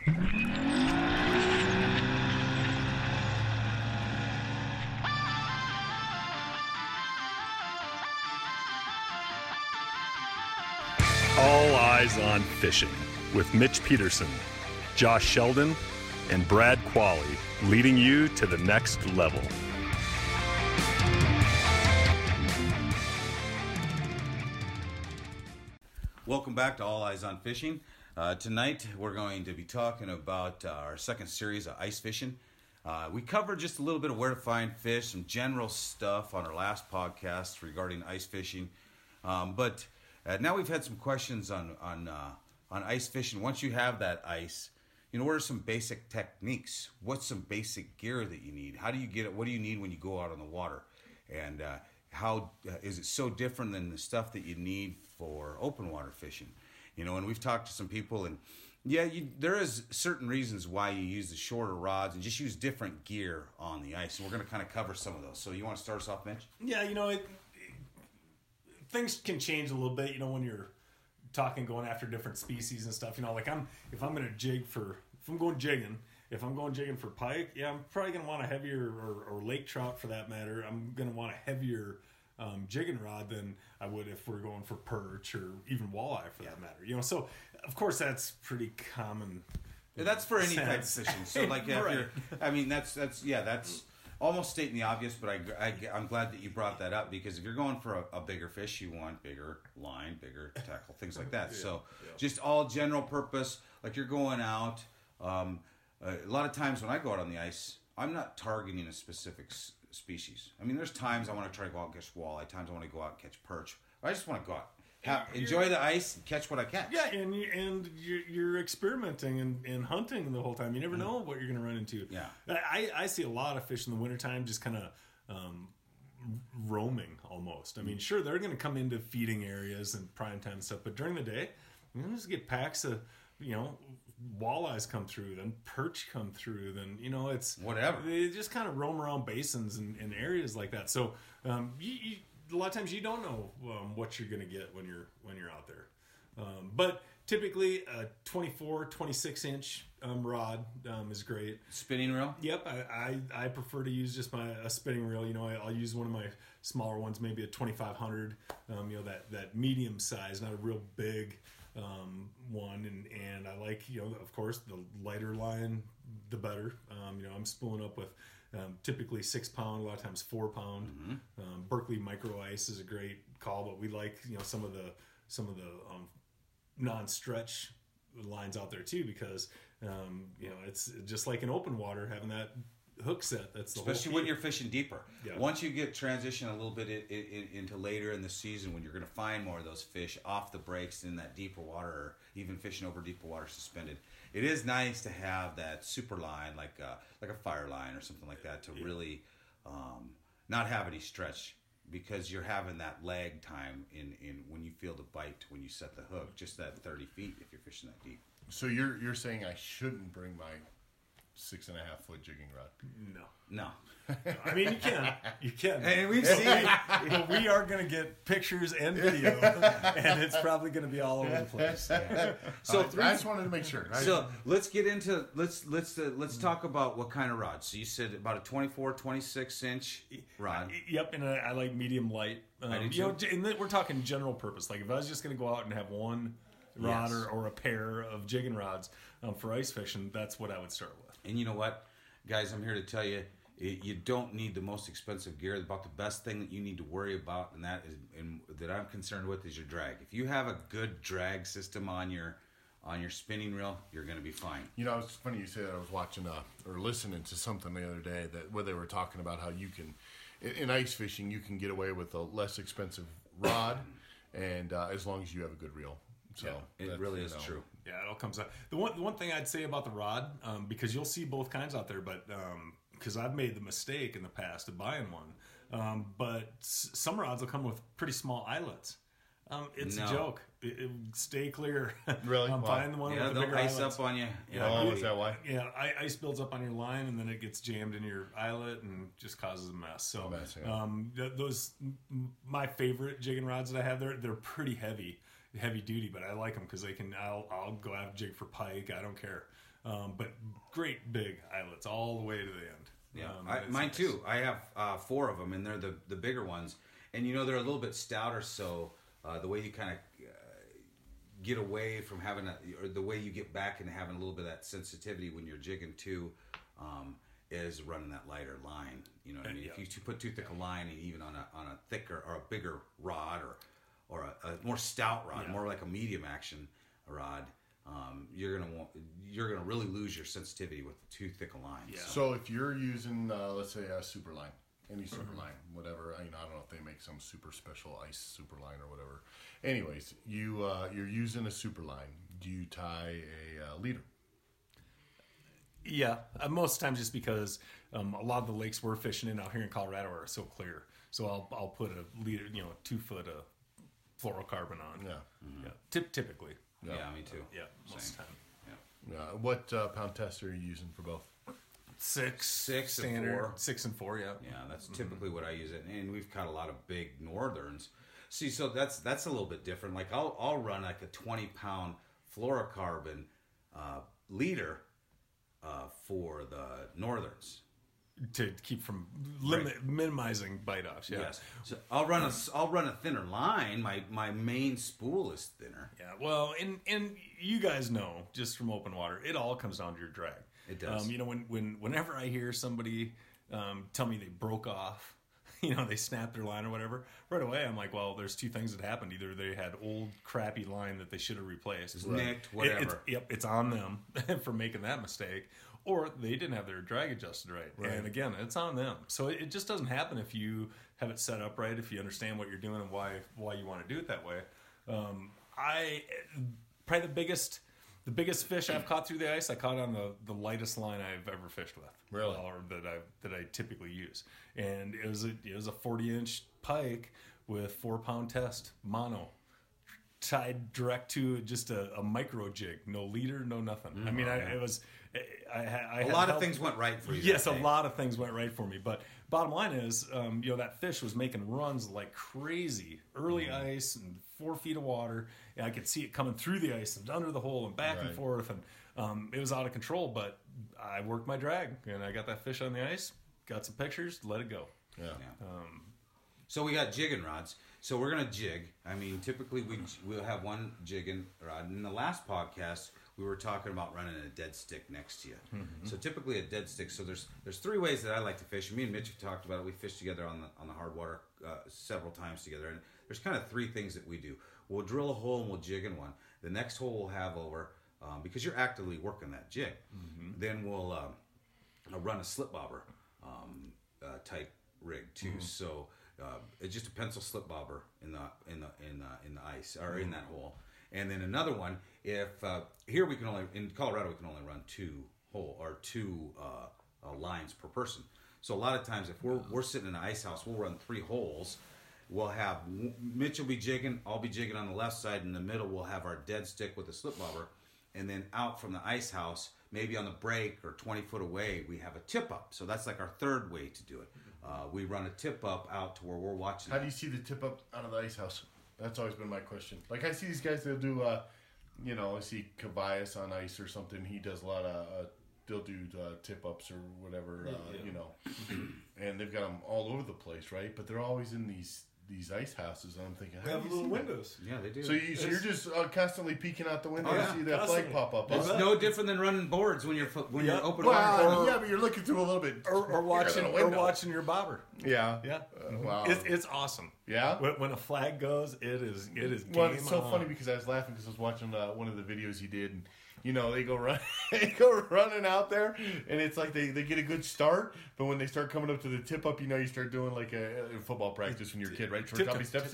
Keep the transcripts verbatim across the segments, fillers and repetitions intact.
All Eyes on Fishing with Mitch Peterson, Josh Sheldon, and Brad Qualley, leading you to the next level. Welcome back to All Eyes on Fishing. Uh, tonight we're going to be talking about uh, our second series of ice fishing. Uh, we covered just a little bit of where to find fish, some general stuff on our last podcast regarding ice fishing, um, but Uh, now we've had some questions on on uh, on ice fishing. Once you have that ice, you know, what are some basic techniques? What's some basic gear that you need? How do you get it? What do you need when you go out on the water? And uh, how uh, is it so different than the stuff that you need for open water fishing? You know, and we've talked to some people, and yeah, you, there is certain reasons why you use the shorter rods and just use different gear on the ice. And we're going to kind of cover some of those. So you want to start us off, Mitch? Yeah, you know, it, things can change a little bit, you know, when you're talking going after different species and stuff. You know, like I'm if I'm gonna jig for if I'm going jigging, if I'm going jigging for pike, yeah, I'm probably gonna want a heavier or, or lake trout for that matter. I'm gonna want a heavier um, jigging rod than I would if we're going for perch or even walleye for yeah. that matter. You know, so of course that's pretty common. Yeah, that's for any type of fishing. So like, yeah, right. if you're, I mean, that's that's yeah, that's. Almost stating the obvious, but I, I, I'm glad that you brought that up, because if you're going for a, a bigger fish, you want bigger line, bigger tackle, things like that. Yeah, so yeah. just all general purpose, like you're going out. Um, a lot of times when I go out on the ice, I'm not targeting a specific s- species. I mean, there's times I want to try to go out and catch walleye, times I want to go out and catch perch. I just want to go out. Have, enjoy the ice and catch what I catch. Yeah, and you, and you're, you're experimenting and, and hunting the whole time. You never know what you're going to run into. Yeah, I, I see a lot of fish in the wintertime just kind of um, roaming almost. I mean, sure, they're going to come into feeding areas and prime time stuff, but during the day, you know, just get packs of, you know, walleyes come through, then perch come through, then, you know, it's whatever. They just kind of roam around basins and, and areas like that. So um, you, you a lot of times you don't know um, what you're going to get when you're when you're out there, um, but typically a twenty-four, twenty-six inch um, rod um, is great. Spinning reel. Yep, I, I, I prefer to use just my a spinning reel. You know, I, I'll use one of my smaller ones, maybe a twenty-five hundred. Um, you know, that that medium size, not a real big um, one. And and I like, you know, of course, the lighter line, the better. Um, you know, I'm spooling up with. Um, typically six pound, a lot of times four pound. Mm-hmm. Um, Berkeley Micro Ice is a great call, but we like, you know, some of the some of the um, non-stretch lines out there too, because um, you know, it's just like in open water having that hook set. That's the especially whole when you're fishing deeper. Yeah. Once you get transition a little bit in, in, into later in the season, when you're going to find more of those fish off the breaks in that deeper water, or even fishing over deeper water suspended, it is nice to have that super line, like a, like a fire line or something like that, to yeah. really um, not have any stretch, because you're having that lag time in, in when you feel the bite when you set the hook, just that thirty feet if you're fishing that deep. So you're you're saying I shouldn't bring my six and a half foot jigging rod? No. No. I mean, you can. You can. And we've seen but we are going to get pictures and video, and it's probably going to be all over the place. Yeah. So I, I just wanted to make sure. So let's get into let's let's uh, let's talk about what kind of rod. So you said about a twenty-four, twenty-six inch rod. Yep, and I, I like medium light. Um, I do you know, too. and then we're talking general purpose. Like if I was just going to go out and have one rod Yes. or, or a pair of jigging rods um, for ice fishing, that's what I would start with. And you know what, guys, I'm here to tell you, you don't need the most expensive gear. About the best thing that you need to worry about, and that is, and that I'm concerned with, is your drag. If you have a good drag system on your on your spinning reel, you're going to be fine. You know, it's funny you say that. I was watching uh, or listening to something the other day that where they were talking about how you can, in, in ice fishing, you can get away with a less expensive rod, and uh, as long as you have a good reel. So yeah, it really is know, true. Yeah, it all comes out. The one the one thing I'd say about the rod, um, because you'll see both kinds out there, but because um, I've made the mistake in the past of buying one, um, but s- some rods will come with pretty small eyelets. Um, it's no. a joke. It, it, stay clear. Really? I'm wow. buying the one yeah, with the they'll bigger ice eyelets. up on you. Yeah, oh, is that why? Yeah, ice builds up on your line, and then it gets jammed in your eyelet and just causes a mess. So, a mess, yeah. um, th- those my favorite jigging rods that I have, they're they're pretty heavy. heavy duty, but I like them because they can. I'll I'll go out jig for pike. I don't care. Um, but great big eyelets all the way to the end. Yeah, um, I, it's mine nice. too. I have uh, four of them, and they're the the bigger ones. And you know they're a little bit stouter, so uh, the way you kind of uh, get away from having a, or the way you get back into having a little bit of that sensitivity when you're jigging too, um, is running that lighter line. You know what I mean? Yeah. If you put too thick a line, and even on a on a thicker or a bigger rod, or or a, a more stout rod, Yeah. more like a medium action rod, um, you're gonna want you're gonna really lose your sensitivity with too thick a line. Yeah. So if you're using, uh, let's say, a super line, any super line, whatever, you know, I don't know if they make some super special ice super line or whatever. Anyways, you uh, you're using a super line. Do you tie a uh, leader? Yeah, uh, most times just because um, a lot of the lakes we're fishing in out here in Colorado are so clear. So I'll I'll put a leader, you know, two foot of fluorocarbon on. Yeah. Yeah. Tip, typically. Yeah, me too. Yeah, most Same. time. Yeah. Yeah. What uh, pound test are you using for both? Six, Six and standard, four. six and four. Yeah. Yeah, that's typically what I use it, and we've caught a lot of big northerns. See, so that's that's a little bit different. Like I'll I'll run like a twenty pound fluorocarbon uh, leader uh, for the northerns. To keep from limit minimizing bite offs. Yeah. Yes. So I'll run a I'll run a thinner line. My my main spool is thinner. Yeah, well, and and you guys know just from open water, it all comes down to your drag. It does. Um, you know, when when whenever I hear somebody um, tell me they broke off, you know, they snapped their line or whatever, right away I'm like, well, there's two things that happened. Either they had old crappy line that they should have replaced, It's nicked, It- whatever. it's, yep, it's on them for making that mistake, or they didn't have their drag adjusted right. Right. And again, it's on them. So it, it just doesn't happen if you have it set up right, if you understand what you're doing and why why you want to do it that way. Um, I probably the biggest the biggest fish I've caught through the ice, I caught on the, the lightest line I've ever fished with. Really? Or that I that I typically use. And it was a it was a forty inch pike with four pound test mono, tied direct to just a, a micro jig, no leader, no nothing. I mean, I it was I, I, I A had lot of help- things went right for you. Yes, that a day. lot of things went right for me. But bottom line is, um, you know, that fish was making runs like crazy. Early Mm-hmm. ice and four feet of water. And I could see it coming through the ice and under the hole and back and Right. forth. And um, it was out of control. But I worked my drag and I got that fish on the ice, got some pictures, let it go. Yeah. Yeah. So we got jigging rods. So we're gonna jig. I mean, typically we we'll have one jigging rod. In the last podcast, we were talking about running a dead stick next to you. Mm-hmm. So typically a dead stick. So there's there's three ways that I like to fish. Me and Mitch have talked about it. We fished together on the on the hard water uh, several times together. And there's kind of three things that we do. We'll drill a hole and we'll jig in one. The next hole we'll have over um, because you're actively working that jig. Then we'll um, uh, run a slip bobber um, uh, type rig too. So uh, it's just a pencil slip bobber in the in the in the in the ice or in that hole. And then another one, if uh, here we can only in Colorado we can only run two hole or two uh, uh, lines per person. So a lot of times if we're we're sitting in an ice house, we'll run three holes. We'll have Mitch will be jigging, I'll be jigging on the left side. In the middle, we'll have our dead stick with a slip bobber, and then out from the ice house, maybe on the break or twenty foot away, we have a tip up. So that's like our third way to do it. Uh, we run a tip up out to where we're watching. How do you see the tip up out of the ice house? That's always been my question. Like I see these guys, they'll do, uh, you know, I see Cabayas on ice or something. He does a lot of, uh, they'll do uh, tip ups or whatever, uh, Yeah. you know, and they've got them all over the place, right? But they're always in these these ice houses, and I'm thinking, how They have do you little see that? windows. Yeah, they do. So, you, so you're just uh, constantly peeking out the window Oh, to yeah. see that Constantly. flag pop up. it's huh? no different than running boards when you're fo- when Yeah. you're open Well, water. yeah, but you're looking through a little bit, Or, or watching than a or window. watching your bobber. Yeah, Yeah. Uh, wow. It's, it's awesome. Yeah? When, when a flag goes, it is it is Well, game it's so on. funny because I was laughing because I was watching uh, one of the videos he did, and you know they go run, they go running out there, and it's like they, they get a good start, but when they start coming up to the tip up, you know, you start doing like a, a football practice when you're a kid, right? Short Tip- toppy steps.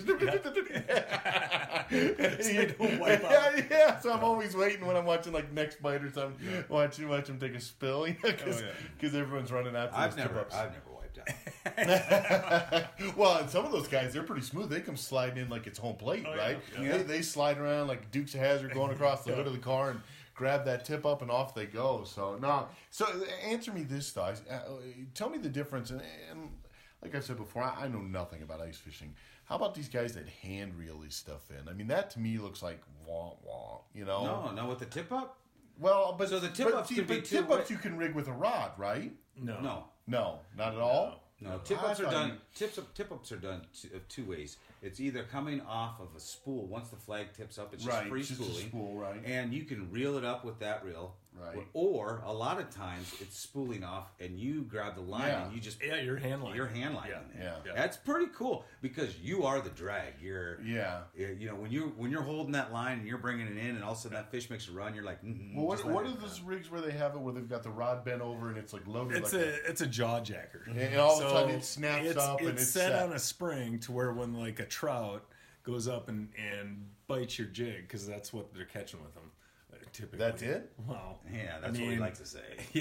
they don't wipe out. Yeah, yeah. So I'm always waiting when I'm watching like next bite or something, watching watch them take a spill, you know, because Oh, yeah. everyone's running out to I've those tip never ups. I've never wiped out. Well, and some of those guys, they're pretty smooth. They come sliding in like it's home plate, Oh, yeah. right? Yeah. They, they slide around like Dukes of Hazzard going across the hood of the car and grab that tip up and off they go. So, no. So, answer me this, though. Uh, tell me the difference. And, and like I said before, I, I know nothing about ice fishing. How about these guys that hand reel these stuff in? I mean, that to me looks like wah wah. You know? No, no, with the tip up. Well, but So the tip but, ups see, could be but two tip ups way- you can rig with a rod, right? No. No, No, not at all. no. Tip I ups are thought done. you- Tips up, tip ups are done two, of two ways. It's either coming off of a spool. Once the flag tips up, it's just Right, free just a spooling, spool, right. and you can reel it up with that reel. Right. Or a lot of times it's spooling off, and you grab the line Yeah. and you just Yeah, your hand line. your hand line. Yeah. in there. Yeah. Yeah. That's pretty cool because you are the drag. You're Yeah. you know when you when you're holding that line and you're bringing it in, and all of a sudden that fish makes a run. You're like, mm-hmm, Well, what, just let what it are go. those rigs where they have it where they've got the rod bent over and it's like loaded? It's like a it's a jaw jacker, And all of a So sudden it snaps it's, up it's and it's set, set. on a spring to where when like a trout goes up and and bites your jig because that's what they're catching with them. uh, Typically, That's it? Well, Yeah, I that's what we mean, like to say.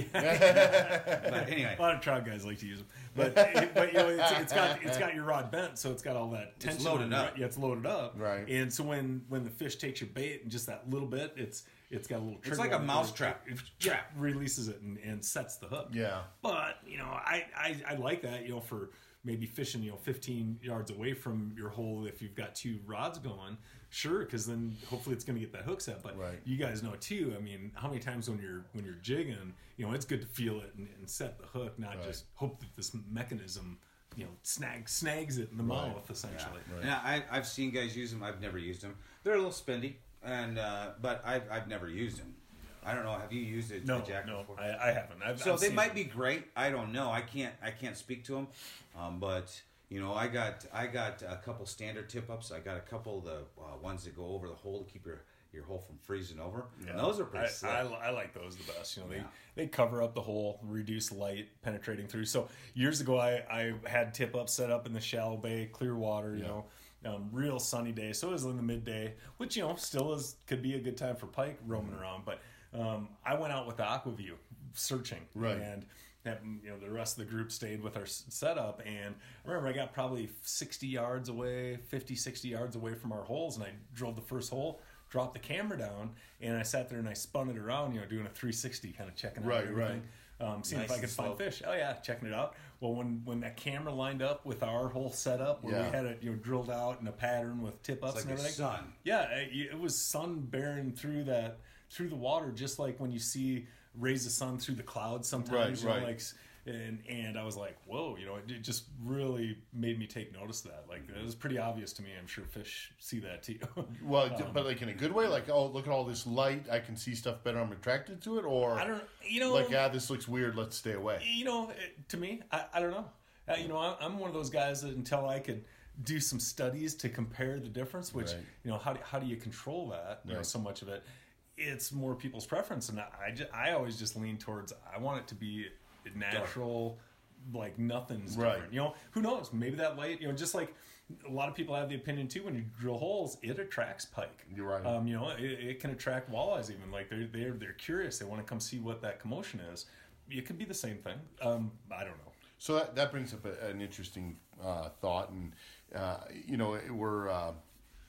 Yeah, But anyway, a lot of trout guys like to use them, but but you know it's, it's got it's got your rod bent, so it's got all that tension. loaded on your- up. Yeah, it's loaded up. Right. And so when when the fish takes your bait and just that little bit, it's it's got a little. Trigger like a on it mouse where trap. It, it, yeah, releases it and, and sets the hook. Yeah. But you know, I, I I like that. You know, for maybe fishing, you know, fifteen yards away from your hole if you've got two rods going. Sure, because then hopefully it's going to get that hook set. But Right. you guys know too. I mean, how many times when you're when you're jigging, you know, it's good to feel it and, and set the hook, not Right. just hope that this mechanism, you know, snag snags it in the Right. mouth essentially. yeah, I, I've seen guys use them. I've never used them. They're a little spendy, and uh, but I've I've never used them. I don't know. Have you used it, No, a jack no, before? I, I haven't. I've, So I've they seen might them. be great. I don't know. I can't. I can't speak to them. Um, but you know, I got. I got a couple standard tip ups. I got a couple of the uh, ones that go over the hole to keep your your hole from freezing over. And those are pretty I, slick. I, I like those the best. You know, they, Yeah. they cover up the hole, reduce light penetrating through. So years ago, I, I had tip ups set up in the shallow bay, clear water. You Yeah. know, um, real sunny day. So it was in the midday, which you know still is could be a good time for pike roaming around. But um, I went out with the AquaView searching, Right. and that, you know, the rest of the group stayed with our s- setup. And I remember I got probably sixty yards away, fifty, sixty yards away from our holes, and I drilled the first hole, dropped the camera down, and I sat there and I spun it around, you know, doing a three sixty, kind of checking out Right, everything. Um, seeing Nice if I could and find slow. fish. Oh yeah, checking it out. Well, when when that camera lined up with our whole setup, where Yeah. we had it, you know, drilled out in a pattern with tip ups It's like and the everything. sun. Yeah, it, it was sun bearing through that through the water, just like when you see rays of sun through the clouds sometimes. Right, you know, right. like, s- and and I was like, whoa, you know, it, it just really made me take notice of that. Like it was pretty obvious to me. I'm sure fish see that too. Well, but like in a good way, like, oh, look at all this light. I can see stuff better. I'm attracted to it. Or I don't, you know, like, ah, this looks weird. Let's stay away. you know, it, to me, I, I don't know. Uh, you know, I, I'm one of those guys that until I could do some studies to compare the difference, which, Right. you know, how do, how do you control that? You know, Right. so much of it, it's more people's preference. And I, I, just, I always just lean towards, I want it to be natural, like nothing's Right. different. You know, who knows? Maybe that light, you know, just like a lot of people have the opinion too, when you drill holes, it attracts pike. You're right. Um, you know, it, it can attract walleyes even. Like they're, they're, they're curious. They want to come see what that commotion is. It could be the same thing. Um, I don't know. So that, that brings up a, an interesting uh, thought, and uh, you know we're uh, uh,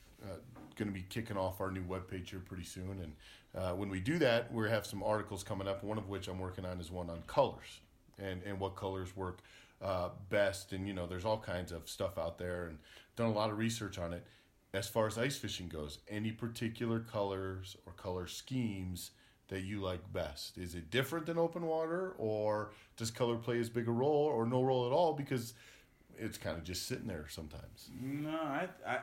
going to be kicking off our new webpage here pretty soon, and uh, when we do that, we have some articles coming up. One of which I'm working on is one on colors and and what colors work uh, best, and you know there's all kinds of stuff out there, and done a lot of research on it. As far as ice fishing goes, any particular colors or color schemes that you like best? Is it different than open water, or does color play as big a role, or no role at all because it's kind of just sitting there sometimes? No, I, I,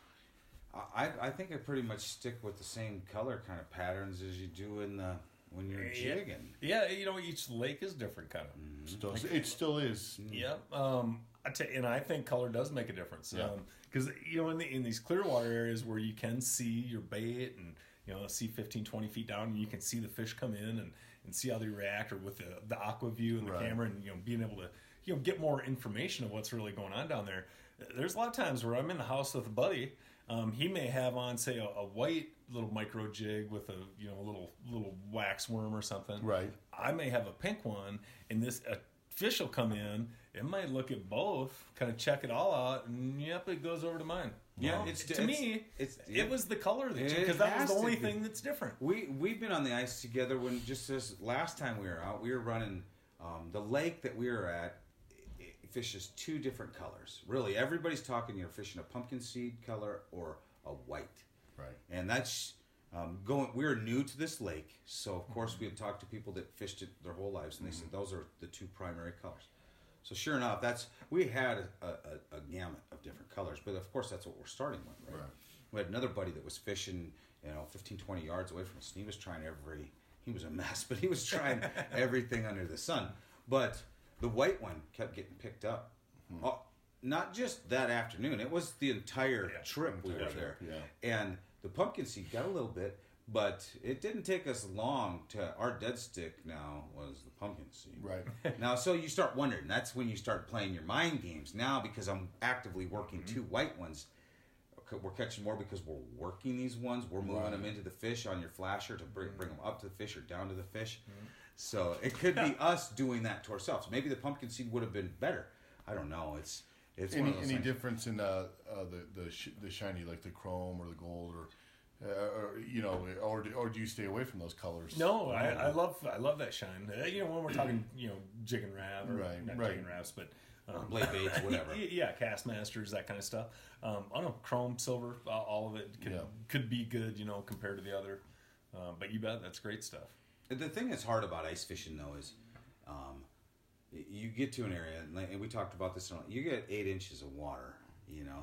I, I think I pretty much stick with the same color kind of patterns as you do in the when you're jigging. Yeah, you know, each lake is different, kind of. Still, it still is. Yep. Um, I t- and I think color does make a difference. Yeah. Because you know, in the in these clear water areas where you can see your bait and you know see fifteen, twenty feet down, and you can see the fish come in and, and see how they react, or with the the AquaView and the Right. camera, and you know being able to you know get more information of what's really going on down there. There's a lot of times where I'm in the house with a buddy. Um, he may have on, say, a, a white little micro jig with a you know a little little wax worm or something. Right. I may have a pink one, and this a fish will come in. It might look at both, kind of check it all out, and yep, it goes over to mine. Yeah, Well, it's- to it's- me, it's- it was the color that It because that was has the to only be. thing that's different. We we've been on the ice together when just this last time we were out, we were running um, the lake that we were at. fishes two different colors. Really, everybody's talking you're fishing a pumpkin seed color or a white. Right. And that's um, going. We're new to this lake, so of course we had talked to people that fished it their whole lives, and they said those are the two primary colors. So sure enough, that's we had a, a, a gamut of different colors, but of course that's what we're starting with, right? Right. We had another buddy that was fishing, you know, fifteen, twenty yards away from us, and he was trying every. He was a mess, but he was trying everything under the sun. But the white one kept getting picked up. Mm-hmm. Oh, not just that afternoon; it was the entire yeah, trip we were trip, there. yeah. And the pumpkin seed got a little bit, but it didn't take us long to. Our dead stick now was the pumpkin seed. Right. Now, so you start wondering. That's when you start playing your mind games. Now, because I'm actively working mm-hmm. two white ones, we're catching more because we're working these ones. We're moving right. them into the fish on your flasher to bring bring them up to the fish or down to the fish. Mm-hmm. So it could be us doing that to ourselves. Maybe the pumpkin seed would have been better. I don't know. It's it's any one of those any things. difference in uh, uh, the the sh- the shiny like the chrome or the gold or, uh, or you know or do, or do you stay away from those colors? No, I, I love I love that shine. Uh, you know, when we're talking, you know, jig and rab, or Right, not right. jig and rabs, but um, blade baits, whatever. Yeah, cast masters, that kind of stuff. Um, I don't know, chrome, silver, uh, all of it could Yeah. could be good, you know, compared to the other. Um, but you bet, that's great stuff. The thing that's hard about ice fishing, though, is um, you get to an area, and we talked about this, you get eight inches of water, you know.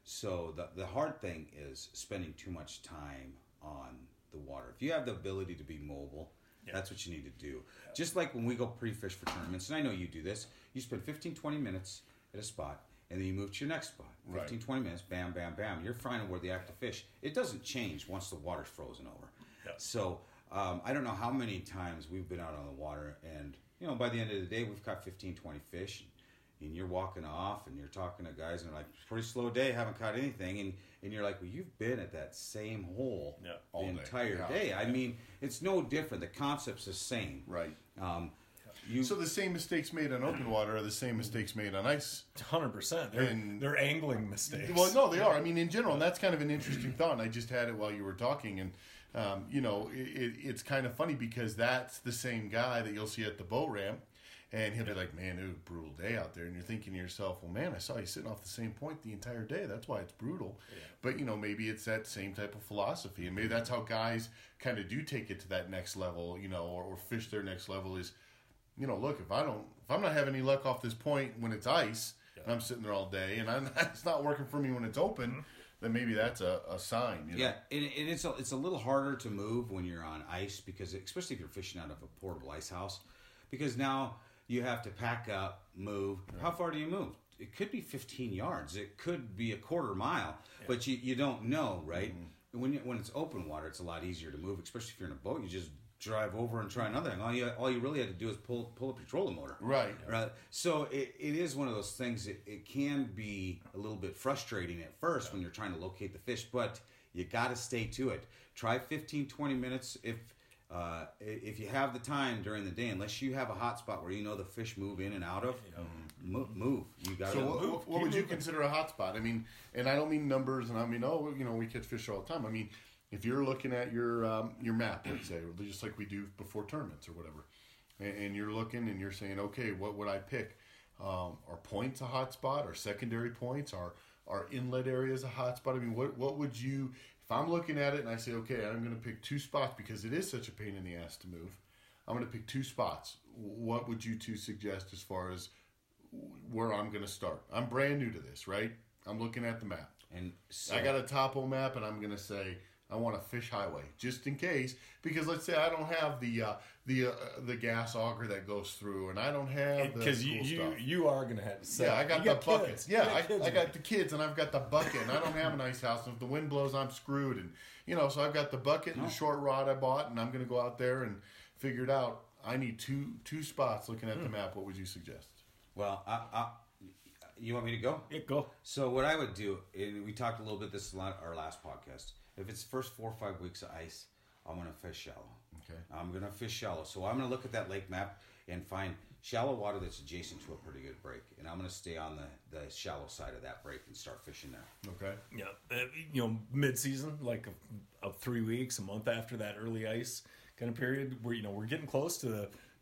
So the, the hard thing is spending too much time on the water. If you have the ability to be mobile, yeah. that's what you need to do. Yeah. Just like when we go pre-fish for tournaments, and I know you do this, you spend fifteen, twenty minutes at a spot, and then you move to your next spot. fifteen, right. twenty minutes, bam, bam, bam. You're finding where the active fish. It doesn't change once the water's frozen over. Yeah. So um, I don't know how many times we've been out on the water, and you know, by the end of the day, we've caught fifteen, twenty fish, and, and you're walking off, and you're talking to guys, and they're like, pretty slow day, haven't caught anything, and, and you're like, well, you've been at that same hole yeah. the All day. entire Yeah. day. I mean, it's no different. The concept's the same. Right. Um, you, So the same mistakes made on open water are the same mistakes made on ice. one hundred percent. They're, And- they're angling mistakes. Well, no, they are. I mean, in general, and that's kind of an interesting thought. And I just had it while you were talking, and um, you know, it, it, it's kind of funny because that's the same guy that you'll see at the boat ramp, and he'll be like, "Man, it was a brutal day out there," and you're thinking to yourself, "Well, man, I saw you sitting off the same point the entire day. That's why it's brutal." Yeah. But you know, maybe it's that same type of philosophy, and maybe that's how guys kind of do take it to that next level, you know, or, or fish their next level is. You know, look, if I don't, if I'm not having any luck off this point when it's ice, yeah. and I'm sitting there all day, and I'm, it's not working for me when it's open, mm-hmm. then maybe that's a, a sign. You know? Yeah, and, and it's a, it's a little harder to move when you're on ice because, especially if you're fishing out of a portable ice house, because now you have to pack up, move. Right. How far do you move? It could be fifteen yards. It could be a quarter mile, yeah. but you, you don't know, right? Mm-hmm. When you, when it's open water, it's a lot easier to move, especially if you're in a boat. You just drive over and try another thing. All you all you really had to do is pull pull up your trolling motor. Right. Right. So it, it is one of those things. It, it can be a little bit frustrating at first yeah. when you're trying to locate the fish, but you got to stay to it. Try fifteen, twenty minutes if uh, if you have the time during the day. Unless you have a hot spot where you know the fish move in and out of, yeah. move, move. You got to so move. what, what would you consider a hot spot? I mean, and I don't mean numbers, and I mean, oh, you know, we catch fish all the time. I mean, if you're looking at your um, your map, let's say, just like we do before tournaments or whatever, and, and you're looking and you're saying, okay, what would I pick? Um, are points a hot spot? Are secondary points? Are are inlet areas a hot spot? I mean, what what would you? If I'm looking at it and I say, okay, I'm going to pick two spots because it is such a pain in the ass to move. I'm going to pick two spots. What would you two suggest as far as where I'm going to start? I'm brand new to this, right? I'm looking at the map, and so, I got a topo map, and I'm going to say. I want a fish highway just in case, because let's say I don't have the uh, the uh, the gas auger that goes through, and I don't have the because cool you, you stuff. you are gonna have to say yeah, I got you the got bucket. kids. Yeah, got I, kids I got the kids, and I've got the bucket, and I don't have an ice house. And if the wind blows, I'm screwed. And you know, so I've got the bucket and the short rod I bought, and I'm gonna go out there and figure it out. I need two two spots. Looking at hmm. the map, what would you suggest? Well, I, I, you want me to go? Yeah, go. So what I would do, and we talked a little bit this our last podcast. If it's first four or five weeks of ice, I'm going to fish shallow. Okay. I'm going to fish shallow. So I'm going to look at that lake map and find shallow water that's adjacent to a pretty good break. And I'm going to stay on the, the shallow side of that break and start fishing there. Okay. Yeah. Uh, you know, mid-season, like a, a three weeks, a month after that early ice kind of period, where, you know, we're getting close to the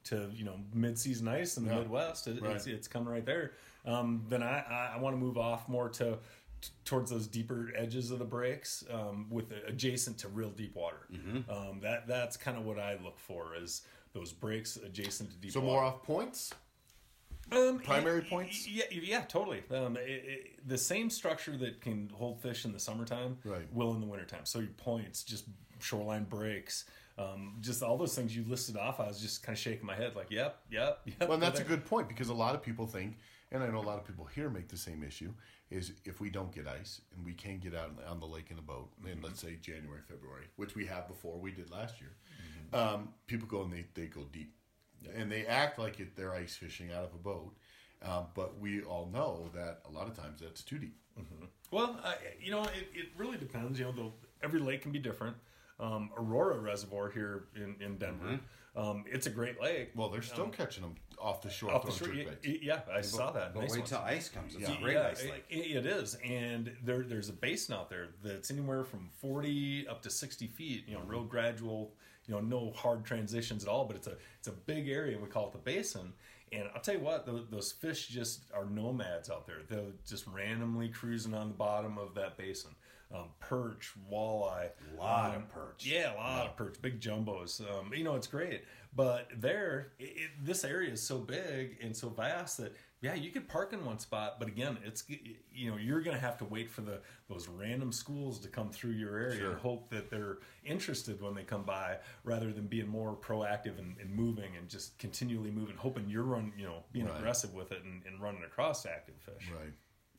to you know mid-season ice in the Yeah. Midwest. It, Right. it's, it's coming right there. Um, then I, I, I want to move off more to t- towards those deeper edges of the breaks um, with adjacent to real deep water. Mm-hmm. Um, that that's kind of what I look for is those breaks adjacent to deep So water. more off points? Um, Primary yeah, points? Yeah, yeah, totally. Um, it, it, the same structure that can hold fish in the summertime Right. will in the wintertime. So your points, just shoreline breaks, um, just all those things you listed off. I was just kind of shaking my head like, yep, yep, yep. Well, and that's a they're good point because a lot of people think, and I know a lot of people here make the same issue, is if we don't get ice and we can get out on the lake in a boat in, let's say, January, February, which we have before, we did last year, um, people go and they, they go deep. And they act like it, they're ice fishing out of a boat. Um, but we all know that a lot of times that's too deep. Well, uh, you know, it, it really depends. You know, the, every lake can be different. Um, Aurora Reservoir here in, in Denver, um, it's a great lake. Well, they're still catching them off the shore. Off the throwing shore, jerk yeah, baits. yeah, I saw that. But Nice wait ones. till ice comes. It's Yeah, a great yeah, ice lake. It, it is, and there there's a basin out there that's anywhere from forty up to sixty feet. You know, real gradual. You know, no hard transitions at all. But it's a it's a big area. We call it the basin. And I'll tell you what, those, those fish just are nomads out there. They're just randomly cruising on the bottom of that basin. Um, perch, walleye, A lot um, of perch. Yeah, a lot of perch, big jumbos. Um, you know, it's great. But there, it, it, this area is so big and so vast that yeah, you could park in one spot. But again, it's you know you're going to have to wait for the those random schools to come through your area Sure. and hope that they're interested when they come by, rather than being more proactive and, and moving and just continually moving, hoping you're run you know being Right. aggressive with it and, and running across active fish. Right.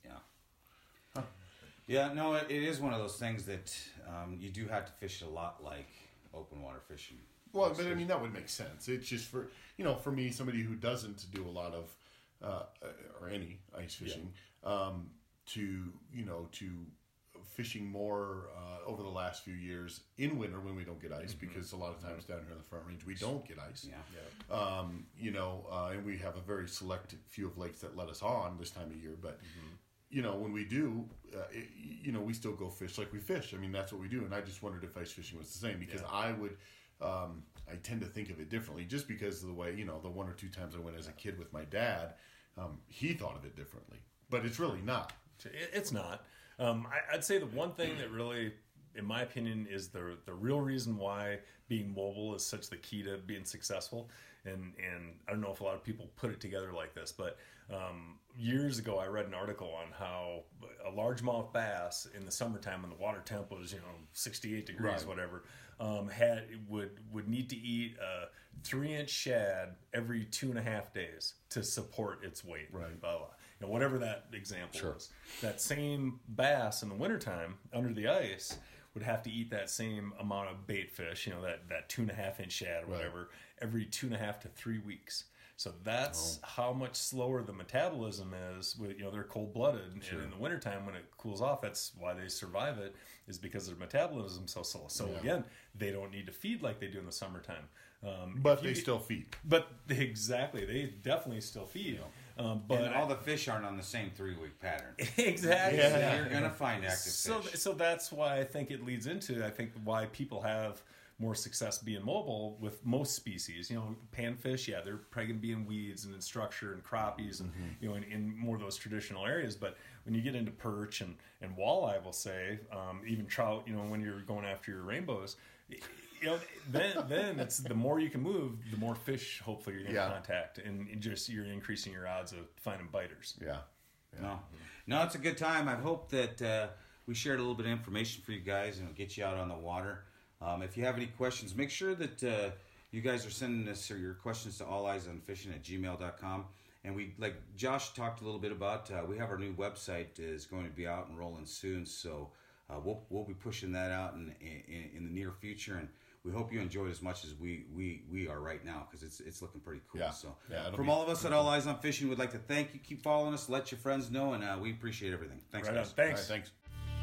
Yeah. Yeah, no, it, it is one of those things that um, you do have to fish a lot like open water fishing. Well, but I mean that would make sense. It's just for you know for me, somebody who doesn't do a lot of uh, or any ice fishing, um, to you know to fishing more uh, over the last few years in winter when we don't get ice, because a lot of times down here in the Front Range we don't get ice. Yeah. Um, you know, uh, and we have a very select few of lakes that let us on this time of year, but. You know, when we do, uh, it, you know, we still go fish like we fish. I mean, that's what we do. And I just wondered if ice fishing was the same, because Yeah. I would, um, I tend to think of it differently just because of the way, you know, the one or two times I went as a kid with my dad, um, he thought of it differently. But it's really not. It- It's not. Um, I, I'd say the one thing that really, in my opinion, is the the real reason why being mobile is such the key to being successful. And and I don't know if a lot of people put it together like this, but um, years ago I read an article on how a largemouth bass in the summertime when the water temp was you know sixty-eight degrees, Right. whatever, um, had would would need to eat a three inch shad every two and a half days to support its weight. Right. Blah, blah. You know, whatever that example Sure. was. That same bass in the wintertime under the ice would have to eat that same amount of bait fish, you know, that, that two and a half inch shad or Right. whatever, every two and a half to three weeks. So that's Oh. how much slower the metabolism is. With you know, they're cold blooded, and in the wintertime when it cools off, that's why they survive it, is because their metabolism's so slow. So Yeah. again, they don't need to feed like they do in the summertime. Um, But if they you- still feed. But exactly, they definitely still feed. Um, but and all the fish aren't on the same three week pattern. exactly. So Yeah. you're gonna find active So, fish. so that's why I think it leads into I think why people have more success being mobile with most species. You know, panfish, yeah, they're probably going to be in weeds and in structure and crappies and you know in, in more of those traditional areas. But when you get into perch and and walleye, we'll say um, even trout. You know, when you're going after your rainbows. You know, then then it's the more you can move, the more fish hopefully you're going to Yeah. contact, and, and just you're increasing your odds of finding biters. Yeah. No, no, it's a good time. I hope that uh, we shared a little bit of information for you guys and it'll get you out on the water. Um, if you have any questions, make sure that uh, you guys are sending us your questions to all eyes on fishing at gmail dot com. And we, like Josh talked a little bit about, uh, we have our new website is going to be out and rolling soon. So uh, we'll we'll be pushing that out in, in in the near future, and we hope you enjoy it as much as we we, we are right now, because it's it's looking pretty cool. Yeah. So Yeah, it'll from be all of us at All Eyes on Fishing, we'd like to thank you. Keep following us. Let your friends know, and uh, we appreciate everything. Thanks, Right on. guys. All Thanks. right, thanks.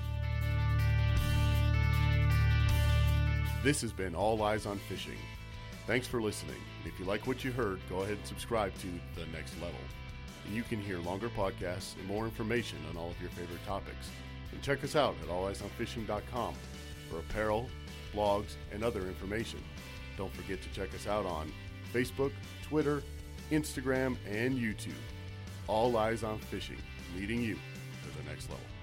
This has been All Eyes on Fishing. Thanks for listening. If you like what you heard, go ahead and subscribe to The Next Level. And you can hear longer podcasts and more information on all of your favorite topics. And check us out at all eyes on fishing dot com for apparel, blogs, and other information. Don't forget to check us out on Facebook, Twitter, Instagram, and YouTube. All Eyes on Fishing, leading you to the next level.